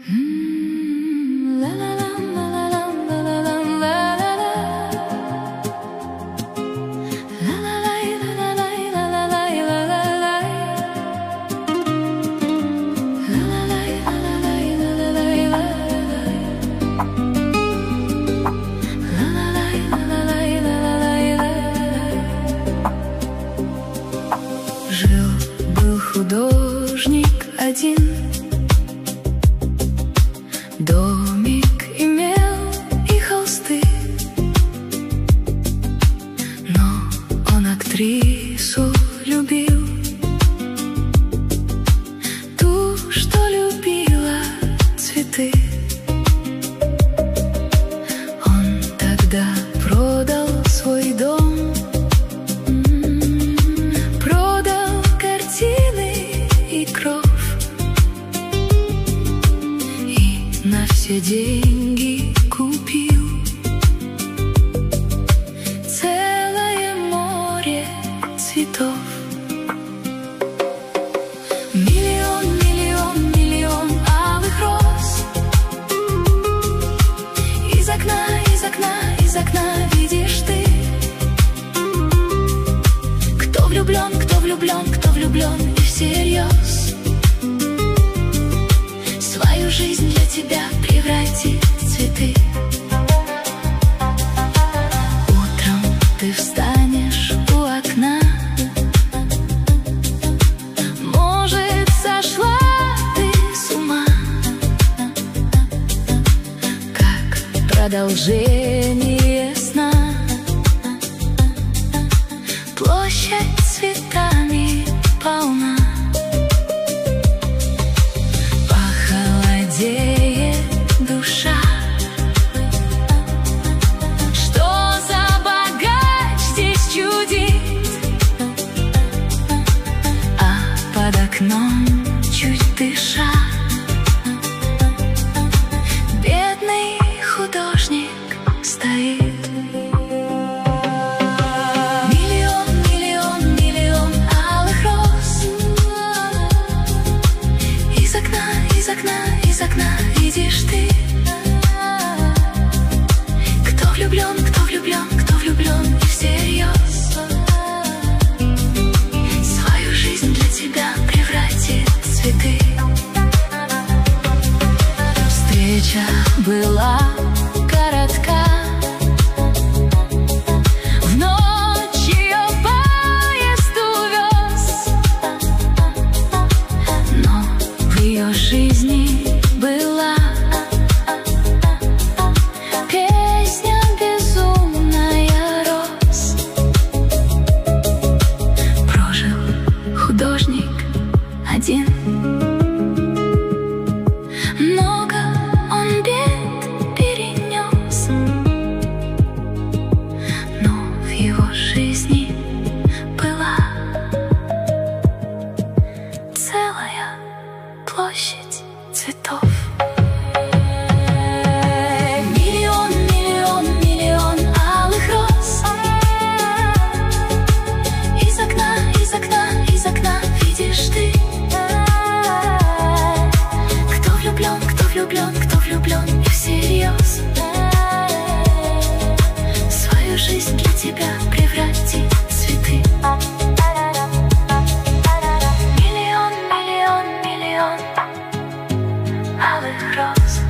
Жил-был художник один, домик имел и холсты, но он актрису любил, ту, что любила цветы. Он тогда продал свой дом, продал картины и кровь, и на все деньги купил целое море цветов. Миллион, миллион, миллион алых роз. Из окна, из окна, из окна видишь ты. Кто влюблен, кто влюблен, кто влюблен и всерьез свою жизнь для тебя превратит в цветы. Утром ты встанешь у окна, может, сошла ты с ума, как продолжение сна. Площадь цветами полна, похолодеет душа. Что за богач здесь чудит, а под окном чуть дыша бедный художник стоит. Из окна видишь ты. Кто влюблен, кто влюблен, кто влюблен и всерьез свою жизнь для тебя превратит в цветы. Встреча была коротка, в ночь ее поезд увез, но в ее жизни была песня безумная роз. Прожил художник один, много он бед перенес, но в его жизни была целая площадь цветов. Миллион, миллион, миллион алых роз. Из окна, из окна, из окна видишь ты. Кто влюблен, кто влюблен, кто влюблен и всерьез свою жизнь для тебя превратит в цветы. Миллион, миллион, миллион алых роз.